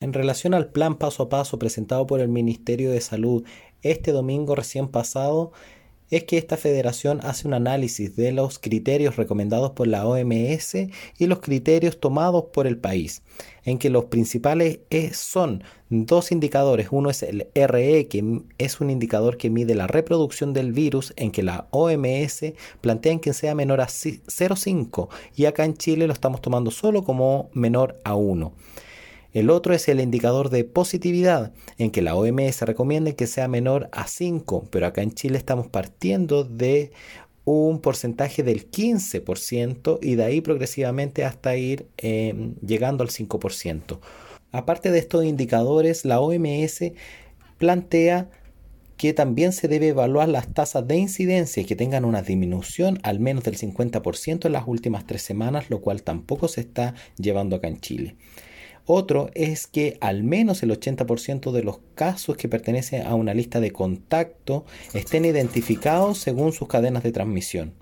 En relación al plan paso a paso presentado por el Ministerio de Salud este domingo recién pasado, es que esta federación hace un análisis de los criterios recomendados por la OMS y los criterios tomados por el país, en que los principales son dos indicadores. Uno es el RE, que es un indicador que mide la reproducción del virus, en que la OMS plantea en que sea menor a 0,5 y acá en Chile lo estamos tomando solo como menor a 1. El otro es el indicador de positividad, en que la OMS recomienda que sea menor a 5, pero acá en Chile estamos partiendo de un porcentaje del 15% y de ahí progresivamente hasta ir llegando al 5%. Aparte de estos indicadores, la OMS plantea que también se debe evaluar las tasas de incidencia que tengan una disminución al menos del 50% en las últimas 3 semanas, lo cual tampoco se está llevando acá en Chile. Otro es que al menos el 80% de los casos que pertenecen a una lista de contacto estén identificados según sus cadenas de transmisión.